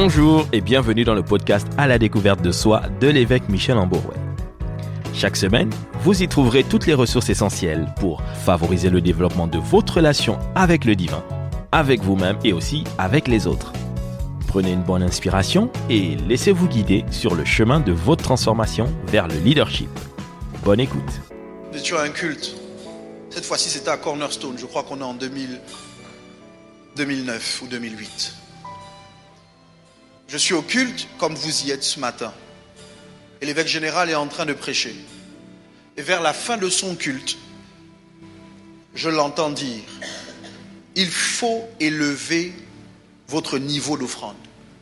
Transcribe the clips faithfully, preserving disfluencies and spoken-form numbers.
Bonjour et bienvenue dans le podcast À la découverte de soi de l'évêque Michel Amborouet. Chaque semaine, vous y trouverez toutes les ressources essentielles pour favoriser le développement de votre relation avec le divin, avec vous-même et aussi avec les autres. Prenez une bonne inspiration et laissez-vous guider sur le chemin de votre transformation vers le leadership. Bonne écoute. Tu as un culte. Cette fois-ci, c'était à Cornerstone. Je crois qu'on est en deux mille, deux mille neuf ou deux mille huit. Je suis au culte comme vous y êtes ce matin. Et l'évêque général est en train de prêcher. Et vers la fin de son culte, je l'entends dire, il faut élever votre niveau d'offrande.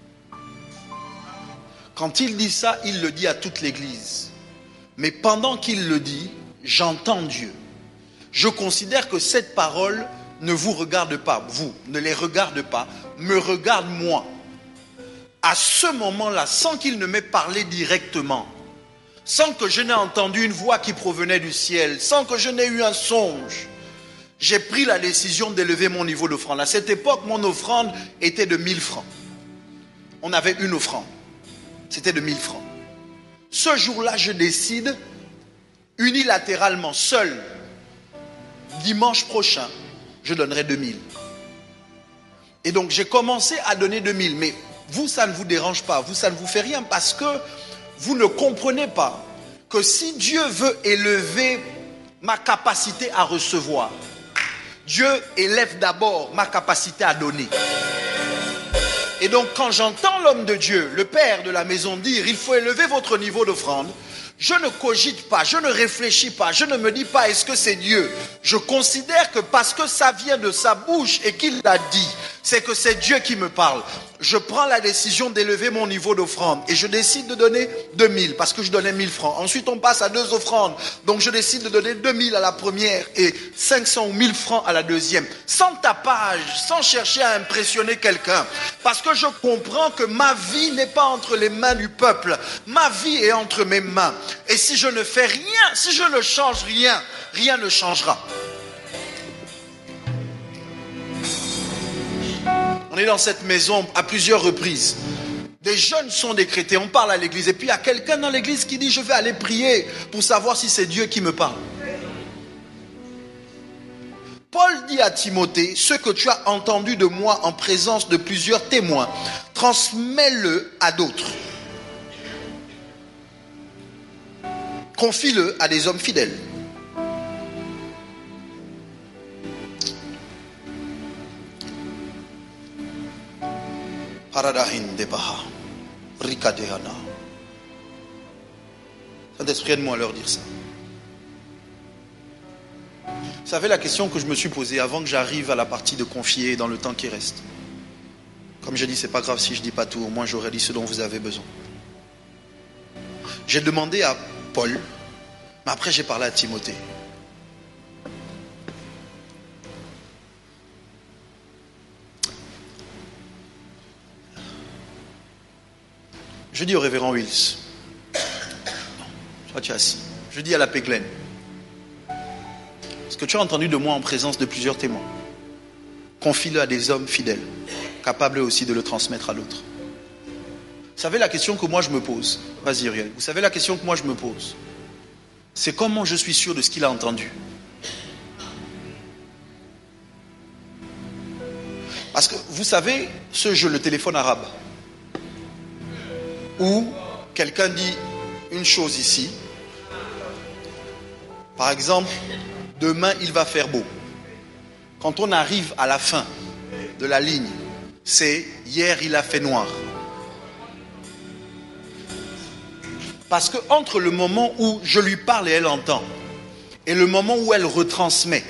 Quand il dit ça, il le dit à toute l'église. Mais pendant qu'il le dit, j'entends Dieu. Je considère que cette parole ne vous regarde pas, vous, ne les regarde pas, me regarde moi. À ce moment-là, sans qu'il ne m'ait parlé directement, sans que je n'ai entendu une voix qui provenait du ciel, sans que je n'ai eu un songe, j'ai pris la décision d'élever mon niveau d'offrande. À cette époque, mon offrande était de mille francs. On avait une offrande. C'était de mille francs. Ce jour-là, je décide unilatéralement, seul, dimanche prochain, je donnerai deux mille. Et donc, j'ai commencé à donner deux mille. Mais vous, ça ne vous dérange pas. Vous, ça ne vous fait rien parce que vous ne comprenez pas que si Dieu veut élever ma capacité à recevoir, Dieu élève d'abord ma capacité à donner. Et donc, quand j'entends l'homme de Dieu, le père de la maison dire, il faut élever votre niveau d'offrande, je ne cogite pas, je ne réfléchis pas, je ne me dis pas est-ce que c'est Dieu. Je considère que parce que ça vient de sa bouche et qu'il l'a dit, c'est que c'est Dieu qui me parle. Je prends la décision d'élever mon niveau d'offrande et je décide de donner deux mille parce que je donnais mille francs. Ensuite, on passe à deux offrandes. Donc, je décide de donner deux mille à la première et cinq cents ou mille francs à la deuxième. Sans tapage, sans chercher à impressionner quelqu'un. Parce que je comprends que ma vie n'est pas entre les mains du peuple. Ma vie est entre mes mains. Et si je ne fais rien, si je ne change rien, rien ne changera. On est dans cette maison à plusieurs reprises. Des jeunes sont décrétés, on parle à l'église. Et puis il y a quelqu'un dans l'église qui dit, je vais aller prier pour savoir si c'est Dieu qui me parle. Paul dit à Timothée, ce que tu as entendu de moi en présence de plusieurs témoins, transmets-le à d'autres. Confie-le à des hommes fidèles. Saint-Esprit, aide-moi à leur dire ça. Vous savez la question que je me suis posée avant que j'arrive à la partie de confier dans le temps qui reste. Comme je dis, c'est pas grave si je dis pas tout, au moins j'aurais dit ce dont vous avez besoin. J'ai demandé à Paul, mais après j'ai parlé à Timothée. Je dis au révérend Wills, toi tu es assis, je dis à la Péglen, ce que tu as entendu de moi en présence de plusieurs témoins, confie-le à des hommes fidèles, capables aussi de le transmettre à d'autres. Vous savez la question que moi je me pose, vas-y Uriel, vous savez la question que moi je me pose, c'est comment je suis sûr de ce qu'il a entendu. Parce que vous savez ce jeu, le téléphone arabe, où quelqu'un dit une chose ici. Par exemple, demain il va faire beau. Quand on arrive à la fin de la ligne, c'est hier il a fait noir. Parce que entre le moment où je lui parle et elle entend, et le moment où elle retransmet,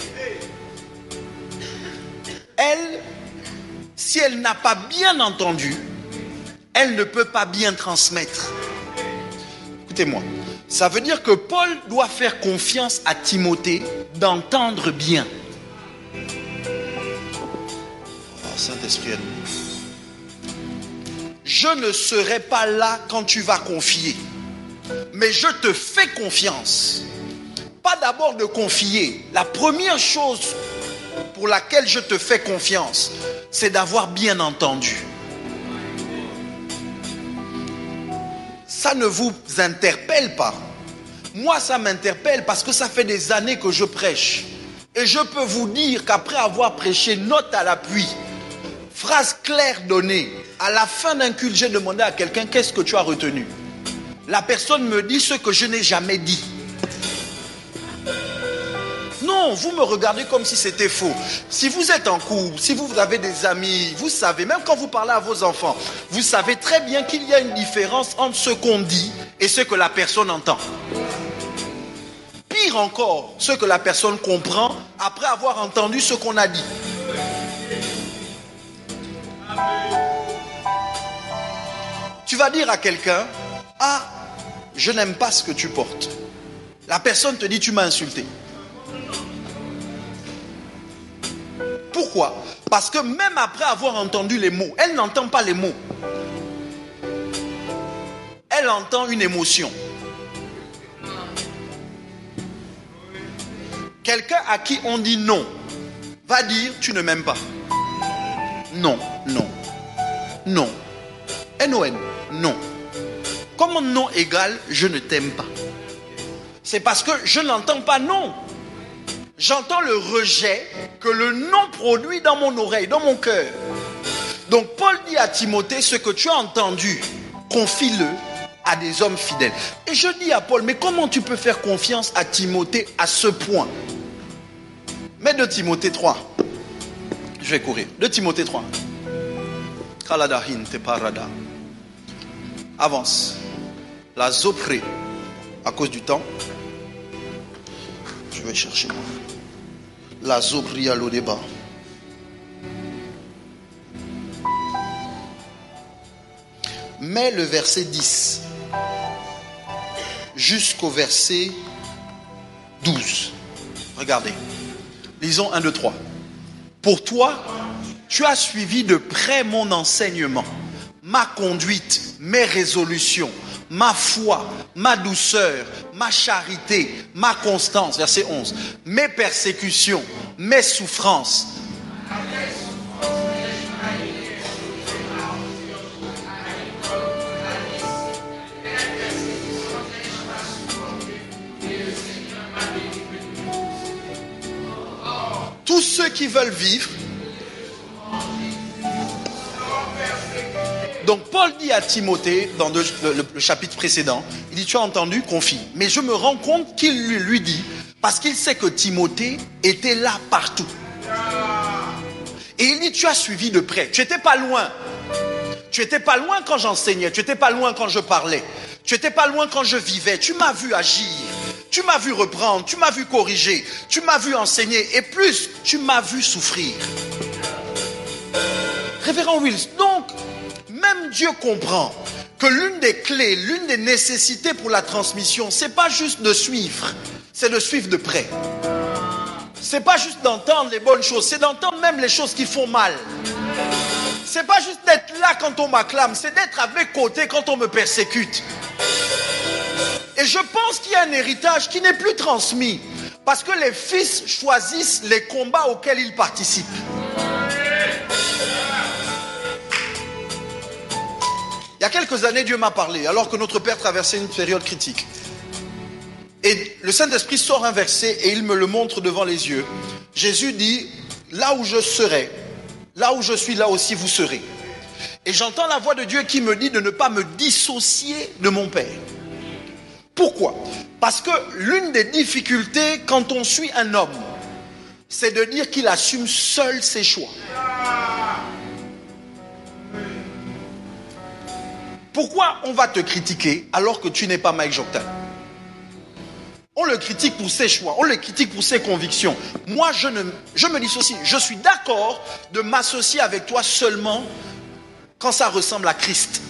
elle, si elle n'a pas bien entendu, elle ne peut pas bien transmettre. Écoutez-moi, ça veut dire que Paul doit faire confiance à Timothée d'entendre bien. Oh, Saint-Esprit, je ne serai pas là quand tu vas confier, mais je te fais confiance. Pas d'abord de confier. La première chose pour laquelle je te fais confiance, c'est d'avoir bien entendu. ça ne vous interpelle pas. Moi, ça m'interpelle parce que ça fait des années que je prêche. Et je peux vous dire qu'après avoir prêché, note à l'appui, phrase claire donnée, à la fin d'un culte, j'ai demandé à quelqu'un, qu'est-ce que tu as retenu? La personne me dit ce que je n'ai jamais dit. Non, vous me regardez comme si c'était faux. Si vous êtes en couple, si vous avez des amis, vous savez, même quand vous parlez à vos enfants, vous savez très bien qu'il y a une différence entre ce qu'on dit et ce que la personne entend. Pire encore, ce que la personne comprend après avoir entendu ce qu'on a dit. Tu vas dire à quelqu'un, ah, je n'aime pas ce que tu portes. La personne te dit, tu m'as insulté. Pourquoi? Parce que même après avoir entendu les mots, elle n'entend pas les mots. Elle entend une émotion. Quelqu'un à qui on dit non va dire tu ne m'aimes pas. Non, non, non. N O N, non. Comment non égale je ne t'aime pas? C'est parce que je n'entends pas non. J'entends le rejet que le non produit dans mon oreille, dans mon cœur. Donc Paul dit à Timothée, ce que tu as entendu, confie-le à des hommes fidèles. Et je dis à Paul, mais comment tu peux faire confiance à Timothée à ce point? Mets de Timothée trois. Je vais courir. De Timothée trois. Kaladahin te parada. Avance. La zopré. À cause du temps. Je vais chercher moi. La zopri à l'eau débat. Mets le verset dix jusqu'au verset douze. Regardez. Lisons un, deux, trois. Pour toi, tu as suivi de près mon enseignement, ma conduite, mes résolutions, ma foi, ma douceur, ma charité, ma constance, verset onze, mes persécutions, mes souffrances. Tous ceux qui veulent vivre. Donc Paul dit à Timothée, dans le, le, le chapitre précédent, il dit, tu as entendu, confie. Mais je me rends compte qu'il lui, lui dit, parce qu'il sait que Timothée était là partout. Et il dit, tu as suivi de près. Tu n'étais pas loin. Tu n'étais pas loin quand j'enseignais. Tu n'étais pas loin quand je parlais. Tu n'étais pas loin quand je vivais. Tu m'as vu agir. Tu m'as vu reprendre. Tu m'as vu corriger. Tu m'as vu enseigner. Et plus, tu m'as vu souffrir. Révérend Wills, donc, même Dieu comprend que l'une des clés, l'une des nécessités pour la transmission, c'est pas juste de suivre, c'est de suivre de près. C'est pas juste d'entendre les bonnes choses, c'est d'entendre même les choses qui font mal. C'est pas juste d'être là quand on m'acclame, c'est d'être avec côté quand on me persécute. Et je pense qu'il y a un héritage qui n'est plus transmis, parce que les fils choisissent les combats auxquels ils participent. Il y a quelques années, Dieu m'a parlé, alors que notre Père traversait une période critique. Et le Saint-Esprit sort un verset et il me le montre devant les yeux. Jésus dit, là où je serai, là où je suis, là aussi vous serez. Et j'entends la voix de Dieu qui me dit de ne pas me dissocier de mon Père. Pourquoi? Parce que l'une des difficultés quand on suit un homme, c'est de dire qu'il assume seul ses choix. Pourquoi on va te critiquer alors que tu n'es pas Mike Joktan? On le critique pour ses choix, on le critique pour ses convictions. Moi, je, ne, je me dissocie. Je suis d'accord de m'associer avec toi seulement quand ça ressemble à Christ.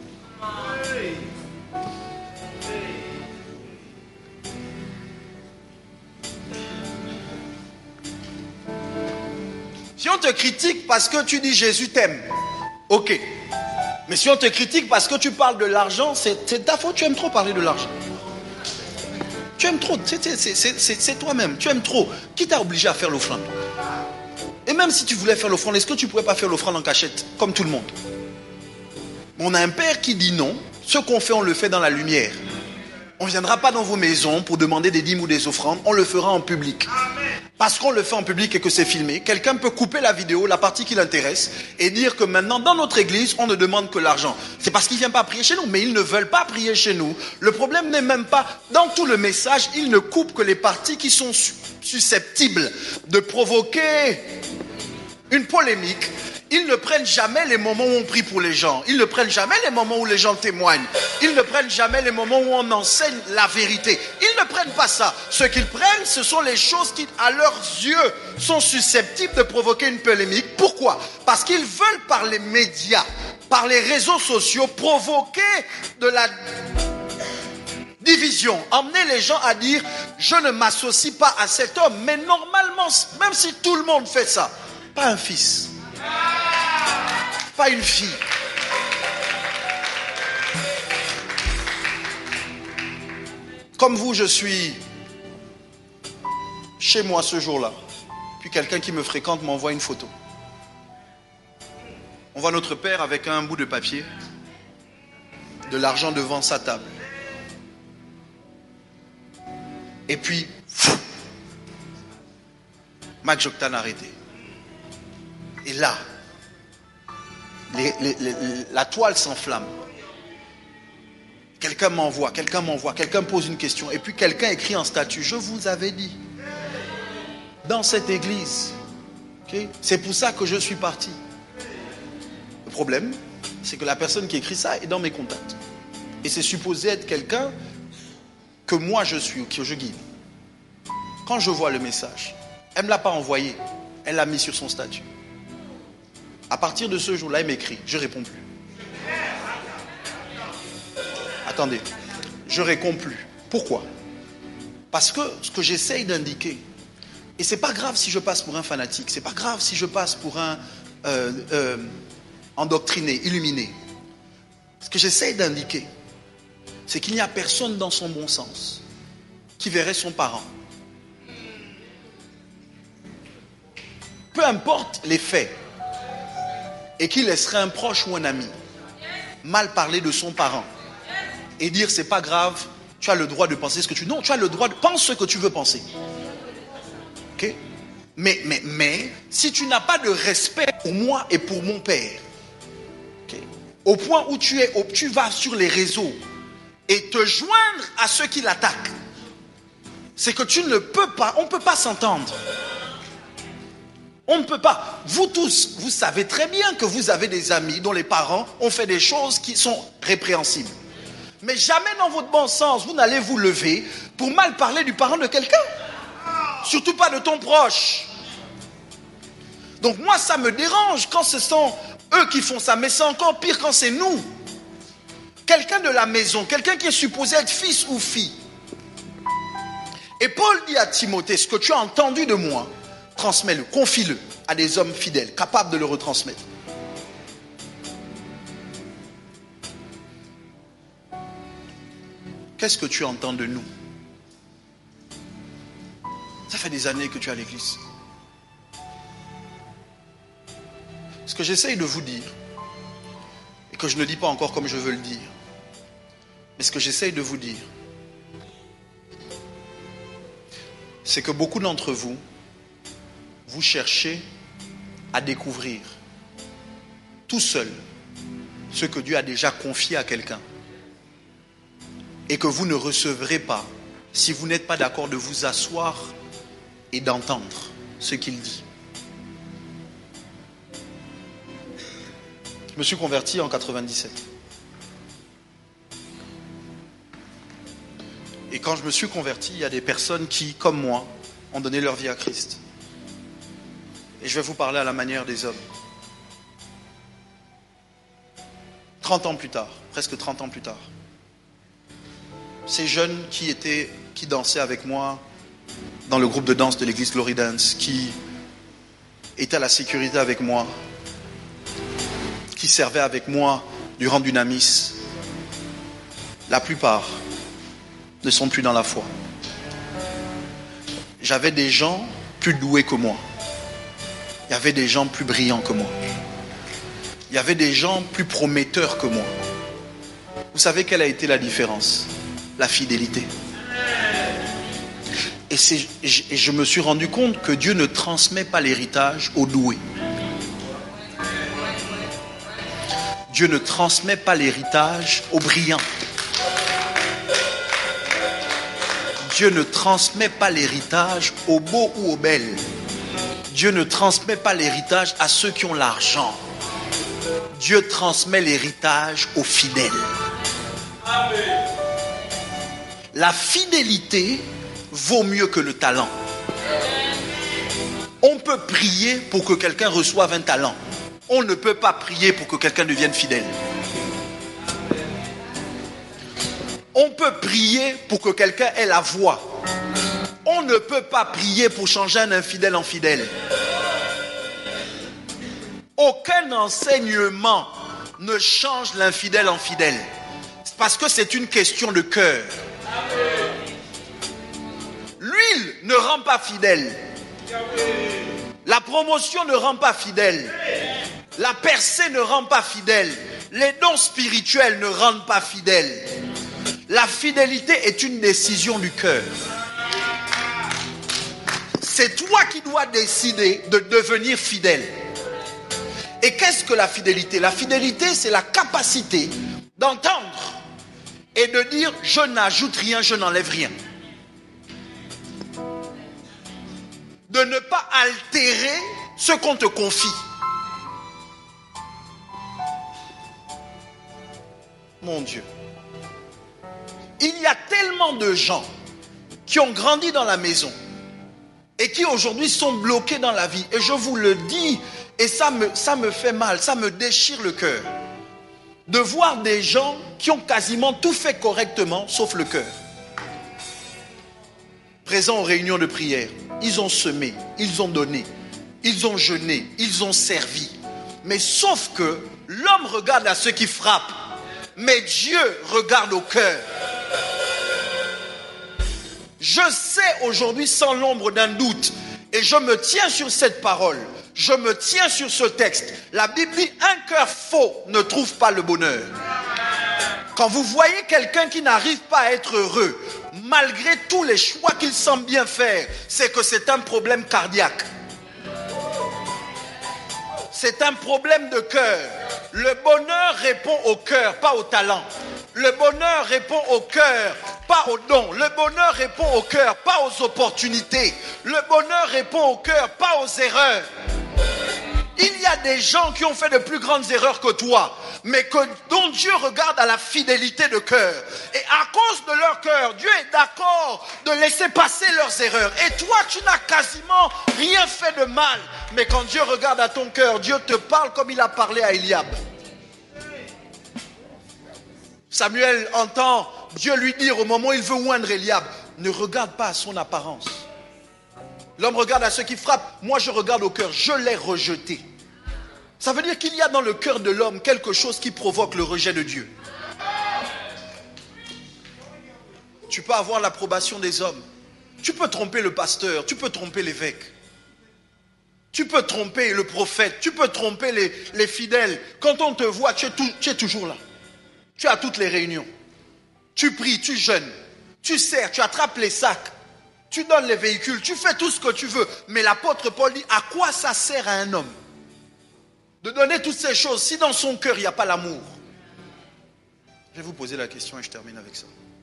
Si on te critique parce que tu dis Jésus t'aime, ok. Mais si on te critique parce que tu parles de l'argent, c'est ta faute, tu aimes trop parler de l'argent. Tu aimes trop, c'est toi-même, tu aimes trop. Qui t'a obligé à faire l'offrande? Et même si tu voulais faire l'offrande, est-ce que tu ne pourrais pas faire l'offrande en cachette, comme tout le monde? On a un père qui dit non, Ce qu'on fait, on le fait dans la lumière. On ne viendra pas dans vos maisons pour demander des dîmes ou des offrandes. On le fera en public. Parce qu'on le fait en public et que c'est filmé, quelqu'un peut couper la vidéo, la partie qui l'intéresse, et dire que maintenant, dans notre église, on ne demande que l'argent. C'est parce qu'ils ne viennent pas prier chez nous, mais ils ne veulent pas prier chez nous. Le problème n'est même pas, dans tout le message, ils ne coupent que les parties qui sont susceptibles de provoquer une polémique. Ils ne prennent jamais les moments où on prie pour les gens. Ils ne prennent jamais les moments où les gens témoignent. Ils ne prennent jamais les moments où on enseigne la vérité. Ils ne prennent pas ça. Ce qu'ils prennent, ce sont les choses qui, à leurs yeux, sont susceptibles de provoquer une polémique. Pourquoi? Parce qu'ils veulent, par les médias, par les réseaux sociaux, provoquer de la division. Emmener les gens à dire « je ne m'associe pas à cet homme ». Mais normalement, même si tout le monde fait ça, pas un fils. Pas une fille. Comme vous, je suis chez moi ce jour-là. Puis quelqu'un qui me fréquente m'envoie une photo. On voit notre père avec un bout de papier, de l'argent devant sa table. Et puis, Mac Joktan arrêté. Et là, les, les, les, la toile s'enflamme. Quelqu'un m'envoie, quelqu'un m'envoie, quelqu'un pose une question. Et puis quelqu'un écrit en statut, je vous avais dit, dans cette église, okay, c'est pour ça que je suis parti. Le problème, c'est que la personne qui écrit ça est dans mes contacts. Et c'est supposé être quelqu'un que moi je suis ou que je guide. Quand je vois le message, elle ne me l'a pas envoyé, elle l'a mis sur son statut. À partir de ce jour-là, il m'écrit. Je ne réponds plus. Attendez. Je ne réponds plus. Pourquoi? Parce que ce que j'essaye d'indiquer, et ce n'est pas grave si je passe pour un fanatique, ce n'est pas grave si je passe pour un euh, euh, endoctriné, illuminé. Ce que j'essaye d'indiquer, c'est qu'il n'y a personne dans son bon sens qui verrait son parent. Peu importe les faits, et qui laisserait un proche ou un ami mal parler de son parent et dire c'est pas grave, tu as le droit de penser ce que tu veux. Non, tu as le droit de penser ce que tu veux penser. Ok? Mais, mais, mais, si tu n'as pas de respect pour moi et pour mon père, okay, au point où tu es, où tu vas sur les réseaux et te joindre à ceux qui l'attaquent, c'est que tu ne peux pas, on ne peut pas s'entendre. On ne peut pas. Vous tous, vous savez très bien que vous avez des amis dont les parents ont fait des choses qui sont répréhensibles. Mais jamais dans votre bon sens, vous n'allez vous lever pour mal parler du parent de quelqu'un. Surtout pas de ton proche. Donc moi, ça me dérange quand ce sont eux qui font ça. Mais c'est encore pire quand c'est nous. Quelqu'un de la maison, quelqu'un qui est supposé être fils ou fille. Et Paul dit à Timothée, ce que tu as entendu de moi, transmets-le, confie-le à des hommes fidèles, capables de le retransmettre. Qu'est-ce que tu entends de nous? Ça fait des années que tu es à l'église. Ce que j'essaye de vous dire, et que je ne dis pas encore comme je veux le dire, mais ce que j'essaye de vous dire, c'est que beaucoup d'entre vous, vous cherchez à découvrir tout seul ce que Dieu a déjà confié à quelqu'un et que vous ne recevrez pas si vous n'êtes pas d'accord de vous asseoir et d'entendre ce qu'il dit. Je me suis converti en quatre-vingt-dix-sept. Et quand je me suis converti, il y a des personnes qui, comme moi, ont donné leur vie à Christ. Et je vais vous parler à la manière des hommes. trente ans plus tard, presque trente ans plus tard, ces jeunes qui étaient, qui dansaient avec moi dans le groupe de danse de l'église Glory Dance, qui étaient à la sécurité avec moi, qui servaient avec moi durant Dunamis, la plupart ne sont plus dans la foi. J'avais des gens plus doués que moi. Il y avait des gens plus brillants que moi. Il y avait des gens plus prometteurs que moi. Vous Vous savez quelle a été la différence? La fidélité. Et, c'est, et je me suis rendu compte que Dieu ne transmet pas l'héritage aux doués. Dieu ne transmet pas l'héritage aux brillants. Dieu ne transmet pas l'héritage aux beaux ou aux belles. Dieu ne transmet pas l'héritage à ceux qui ont l'argent. Dieu transmet l'héritage aux fidèles. La fidélité vaut mieux que le talent. On peut prier pour que quelqu'un reçoive un talent. On ne peut pas prier pour que quelqu'un devienne fidèle. On peut prier pour que quelqu'un ait la voix. On ne peut pas prier pour changer un infidèle en fidèle. Aucun enseignement ne change l'infidèle en fidèle. Parce que c'est une question de cœur. L'huile ne rend pas fidèle. La promotion ne rend pas fidèle. La percée ne rend pas fidèle. Les dons spirituels ne rendent pas fidèle. La fidélité est une décision du cœur. C'est toi qui dois décider de devenir fidèle. Et qu'est-ce que la fidélité? La fidélité, c'est la capacité d'entendre et de dire « je n'ajoute rien, je n'enlève rien ». De ne pas altérer ce qu'on te confie. Mon Dieu. Il y a tellement de gens qui ont grandi dans la maison et qui aujourd'hui sont bloqués dans la vie. Et je vous le dis, et ça me, ça me fait mal, ça me déchire le cœur. De voir des gens qui ont quasiment tout fait correctement, sauf le cœur. Présents aux réunions de prière, ils ont semé, ils ont donné, ils ont jeûné, ils ont servi. Mais sauf que l'homme regarde à ceux qui frappent, mais Dieu regarde au cœur. Je sais aujourd'hui sans l'ombre d'un doute, et je me tiens sur cette parole, je me tiens sur ce texte. La Bible dit, un cœur faux ne trouve pas le bonheur. Quand vous voyez quelqu'un qui n'arrive pas à être heureux, malgré tous les choix qu'il semble bien faire, c'est que c'est un problème cardiaque. C'est un problème de cœur. Le bonheur répond au cœur, pas au talent. Le bonheur répond au cœur, pas aux dons. Le bonheur répond au cœur, pas aux opportunités. Le bonheur répond au cœur, pas aux erreurs. Il y a des gens qui ont fait de plus grandes erreurs que toi, mais que, dont Dieu regarde à la fidélité de cœur. Et à cause de leur cœur, Dieu est d'accord de laisser passer leurs erreurs. Et toi, tu n'as quasiment rien fait de mal. Mais quand Dieu regarde à ton cœur, Dieu te parle comme il a parlé à Eliab. Samuel entend Dieu lui dire au moment où il veut oindre Eliab, ne regarde pas à son apparence. L'homme regarde à ceux qui frappent. Moi, je regarde au cœur. Je l'ai rejeté. Ça veut dire qu'il y a dans le cœur de l'homme quelque chose qui provoque le rejet de Dieu. Tu peux avoir l'approbation des hommes. Tu peux tromper le pasteur. Tu peux tromper l'évêque. Tu peux tromper le prophète. Tu peux tromper les, les fidèles. Quand on te voit, tu es, tout, tu es toujours là. Tu es à toutes les réunions. Tu pries, tu jeûnes. Tu sers, tu attrapes les sacs. Tu donnes les véhicules, tu fais tout ce que tu veux. Mais l'apôtre Paul dit, à quoi ça sert à un homme de donner toutes ces choses si dans son cœur il n'y a pas l'amour? Je vais vous poser la question et je termine avec ça.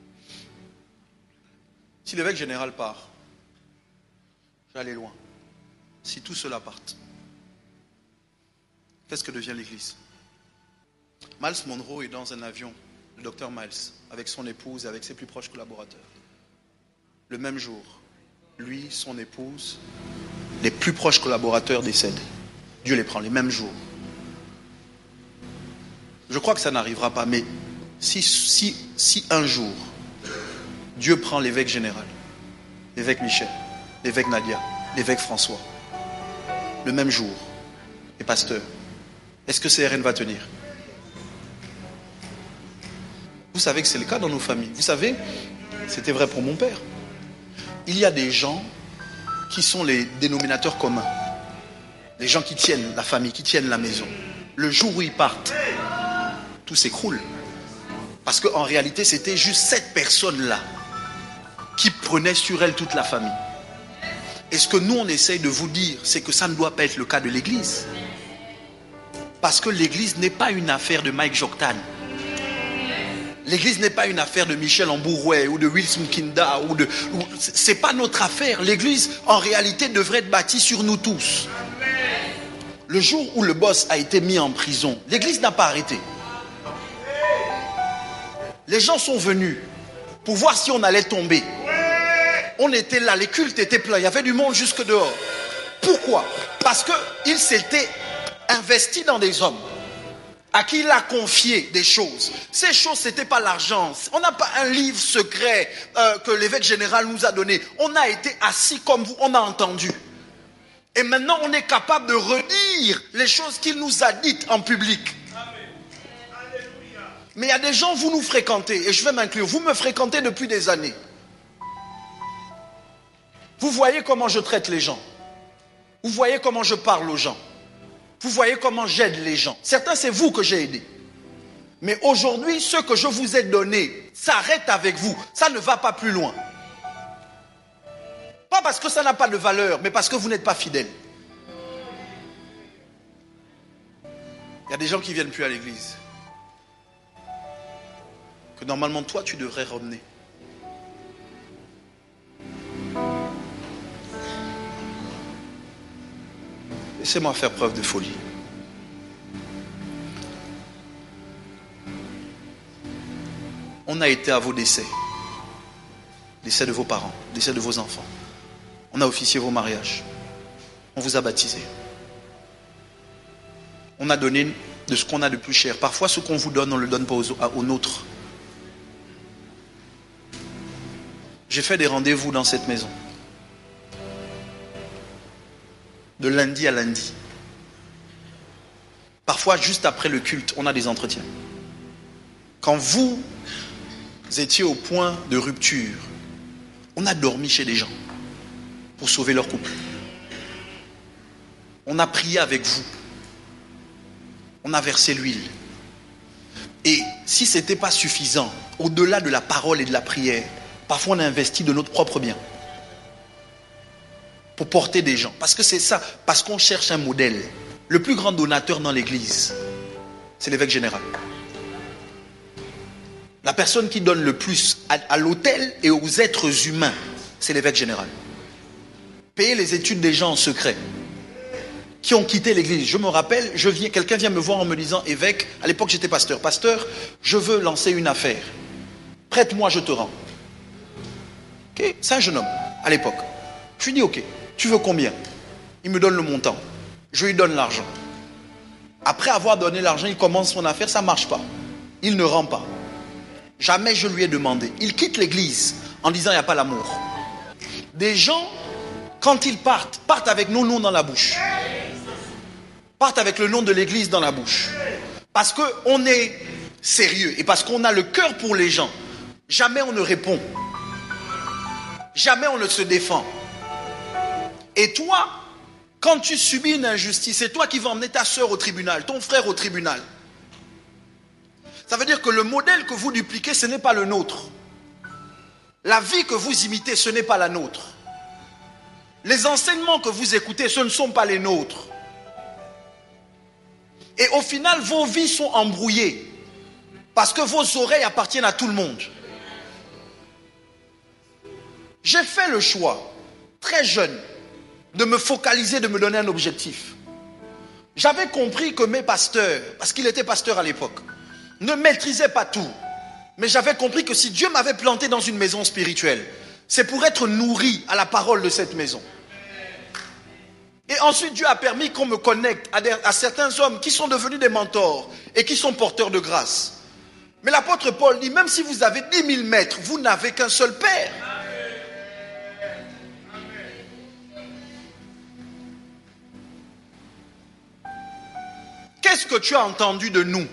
Si l'évêque général part, je vais aller loin. Si tout cela part, qu'est-ce que devient l'église? Miles Monroe est dans un avion, le docteur Miles, avec son épouse et avec ses plus proches collaborateurs. Le même jour, lui, son épouse, les plus proches collaborateurs décèdent. Dieu les prend les mêmes jours. Je crois que ça n'arrivera pas, mais si, si, si un jour, Dieu prend l'évêque général, l'évêque Michel, l'évêque Nadia, l'évêque François, le même jour, les pasteurs, est-ce que C R N va tenir? Vous savez que c'est le cas dans nos familles. Vous savez, c'était vrai pour mon père. Il y a des gens qui sont les dénominateurs communs. Les gens qui tiennent la famille, qui tiennent la maison. Le jour où ils partent, tout s'écroule. Parce qu'en réalité, c'était juste cette personne-là qui prenait sur elle toute la famille. Et ce que nous, on essaye de vous dire, c'est que ça ne doit pas être le cas de l'église. Parce que l'église n'est pas une affaire de Mike Joktan. L'église n'est pas une affaire de Michel Ambourouet ou de Wilson Kinda. Ou de, ou, c'est pas notre affaire. L'église, en réalité, devrait être bâtie sur nous tous. Le jour où le boss a été mis en prison, l'église n'a pas arrêté. Les gens sont venus pour voir si on allait tomber. On était là, les cultes étaient pleins, il y avait du monde jusque dehors. Pourquoi? Parce qu'il s'était investi dans des hommes à qui il a confié des choses. Ces choses, ce n'était pas l'argent. On n'a pas un livre secret euh, que l'évêque général nous a donné. On a été assis comme vous, on a entendu. Et maintenant, on est capable de redire les choses qu'il nous a dites en public. Mais il y a des gens, vous nous fréquentez, et je vais m'inclure, vous me fréquentez depuis des années. Vous voyez comment je traite les gens. Vous voyez comment je parle aux gens. Vous voyez comment j'aide les gens. Certains, c'est vous que j'ai aidé. Mais aujourd'hui, ce que je vous ai donné s'arrête avec vous. Ça ne va pas plus loin. Pas parce que ça n'a pas de valeur, mais parce que vous n'êtes pas fidèles. Il y a des gens qui ne viennent plus à l'église. Que normalement, toi, tu devrais ramener. Laissez-moi faire preuve de folie. On a été à vos décès. Décès de vos parents, décès de vos enfants. On a officié vos mariages. On vous a baptisé. On a donné de ce qu'on a de plus cher. Parfois, ce qu'on vous donne, on ne le donne pas aux, aux nôtres. J'ai fait des rendez-vous dans cette maison. De lundi à lundi. Parfois, juste après le culte, on a des entretiens. Quand vous étiez au point de rupture, on a dormi chez des gens pour sauver leur couple. On a prié avec vous. On a versé l'huile. Et si ce n'était pas suffisant, au-delà de la parole et de la prière, parfois on a investi de notre propre bien pour porter des gens. Parce que c'est ça, parce qu'on cherche un modèle. Le plus grand donateur dans l'église, c'est l'évêque général. La personne qui donne le plus à, à l'autel et aux êtres humains, c'est l'évêque général. Payer les études des gens en secret, qui ont quitté l'église. Je me rappelle, je viens, quelqu'un vient me voir en me disant, évêque, à l'époque j'étais pasteur, pasteur, je veux lancer une affaire. Prête-moi, je te rends. Okay. C'est un jeune homme, à l'époque. Je lui dis, ok, tu veux combien? Il me donne le montant. Je lui donne l'argent. Après avoir donné l'argent, il commence son affaire, ça ne marche pas. Il ne rend pas. Jamais je lui ai demandé. Il quitte l'église en disant, il n'y a pas l'amour. Des gens, quand ils partent, partent avec nos noms dans la bouche. Partent avec le nom de l'église dans la bouche. Parce qu'on est sérieux et parce qu'on a le cœur pour les gens. Jamais on ne répond. Jamais on ne se défend. Et toi, quand tu subis une injustice, c'est toi qui vas emmener ta soeur au tribunal, ton frère au tribunal. Ça veut dire que le modèle que vous dupliquez, ce n'est pas le nôtre. La vie que vous imitez, ce n'est pas la nôtre. Les enseignements que vous écoutez, ce ne sont pas les nôtres. Et au final, vos vies sont embrouillées. Parce que vos oreilles appartiennent à tout le monde. J'ai fait le choix, très jeune, de me focaliser, de me donner un objectif. J'avais compris que mes pasteurs, parce qu'il était pasteur à l'époque, ne maîtrisaient pas tout. Mais j'avais compris que si Dieu m'avait planté dans une maison spirituelle, c'est pour être nourri à la parole de cette maison. Et ensuite, Dieu a permis qu'on me connecte à, des, à certains hommes qui sont devenus des mentors et qui sont porteurs de grâce. Mais l'apôtre Paul dit, même si vous avez dix mille maîtres, vous n'avez qu'un seul Père. Qu'est-ce que tu as entendu de nous?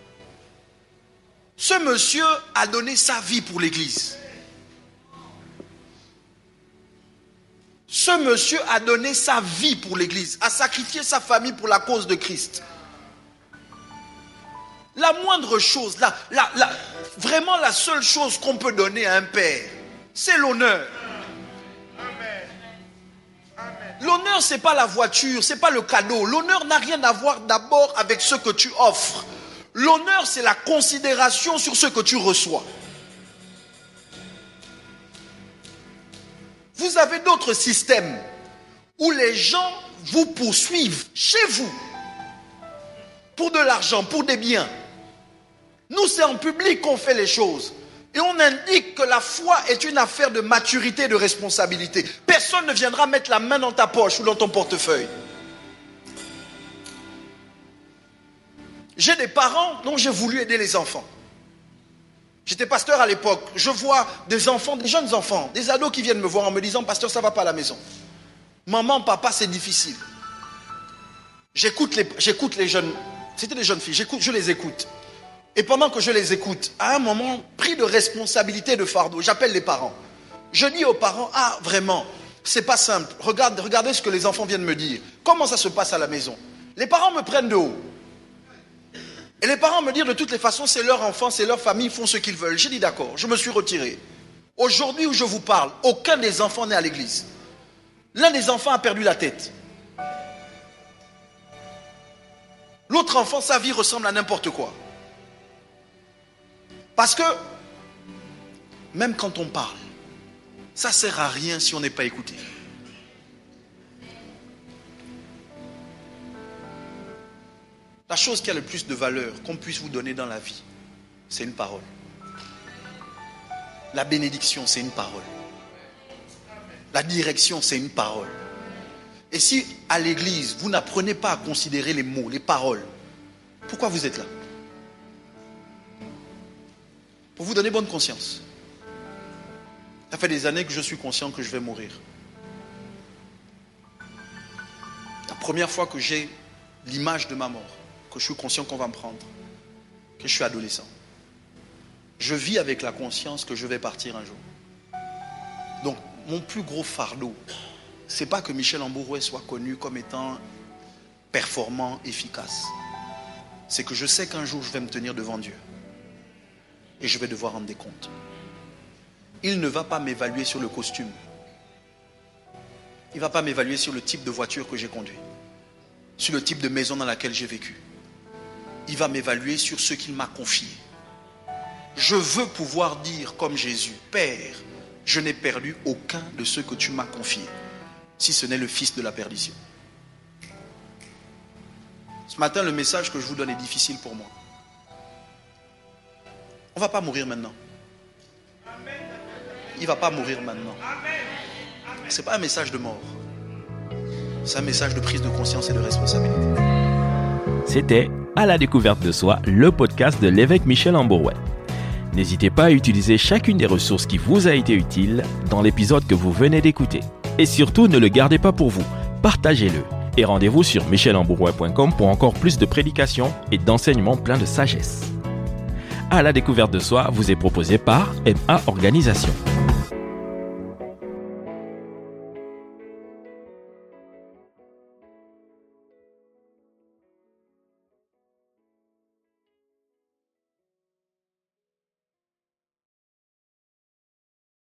Ce monsieur a donné sa vie pour l'église. Ce monsieur a donné sa vie pour l'église, a sacrifié sa famille pour la cause de Christ. La moindre chose, la, la, la, vraiment la seule chose qu'on peut donner à un père, c'est l'honneur. L'honneur, c'est pas la voiture, c'est pas le cadeau. L'honneur n'a rien à voir d'abord avec ce que tu offres. L'honneur, c'est la considération sur ce que tu reçois. Vous avez d'autres systèmes où les gens vous poursuivent chez vous pour de l'argent, pour des biens. Nous, c'est en public qu'on fait les choses. Et on indique que la foi est une affaire de maturité et de responsabilité. Personne ne viendra mettre la main dans ta poche ou dans ton portefeuille. J'ai des parents dont j'ai voulu aider les enfants. J'étais pasteur à l'époque. Je vois des enfants, des jeunes enfants, des ados qui viennent me voir en me disant « Pasteur, ça ne va pas à la maison. Maman, papa, c'est difficile. » J'écoute les, j'écoute les jeunes, c'était des jeunes filles, j'écoute, je les écoute. Et pendant que je les écoute, à un moment, pris de responsabilité, de fardeau, j'appelle les parents. Je dis aux parents, ah vraiment, c'est pas simple. Regarde, regardez ce que les enfants viennent me dire. Comment ça se passe à la maison? Les parents me prennent de haut. Et les parents me disent de toutes les façons, c'est leur enfant, c'est leur famille, ils font ce qu'ils veulent. J'ai dit d'accord, je me suis retiré. Aujourd'hui où je vous parle, aucun des enfants n'est à l'église. L'un des enfants a perdu la tête. L'autre enfant, sa vie ressemble à n'importe quoi. Parce que, même quand on parle, ça ne sert à rien si on n'est pas écouté. La chose qui a le plus de valeur qu'on puisse vous donner dans la vie, c'est une parole. La bénédiction, c'est une parole. La direction, c'est une parole. Et si à l'église, vous n'apprenez pas à considérer les mots, les paroles, pourquoi vous êtes là? Pour vous donner bonne conscience. Ça fait des années que je suis conscient que je vais mourir. La première fois que j'ai l'image de ma mort, que je suis conscient qu'on va me prendre, que je suis adolescent, je vis avec la conscience que je vais partir un jour. Donc, mon plus gros fardeau, c'est pas que Michel Ambourouet soit connu comme étant performant, efficace. C'est que je sais qu'un jour, je vais me tenir devant Dieu. Et je vais devoir rendre des comptes. Il ne va pas m'évaluer sur le costume. Il ne va pas m'évaluer sur le type de voiture que j'ai conduit. Sur le type de maison dans laquelle j'ai vécu. Il va m'évaluer sur ce qu'il m'a confié. Je veux pouvoir dire comme Jésus, Père, je n'ai perdu aucun de ceux que tu m'as confiés, si ce n'est le fils de la perdition. Ce matin, le message que je vous donne est difficile pour moi. On ne va pas mourir maintenant. Il ne va pas mourir maintenant. Ce n'est pas un message de mort. C'est un message de prise de conscience et de responsabilité. C'était À la découverte de soi, le podcast de l'évêque Michel Ambourouet. N'hésitez pas à utiliser chacune des ressources qui vous a été utile dans l'épisode que vous venez d'écouter. Et surtout, ne le gardez pas pour vous. Partagez-le. Et rendez-vous sur michel ambourouet point com pour encore plus de prédications et d'enseignements pleins de sagesse. À la découverte de soi vous est proposé par M A Organisation.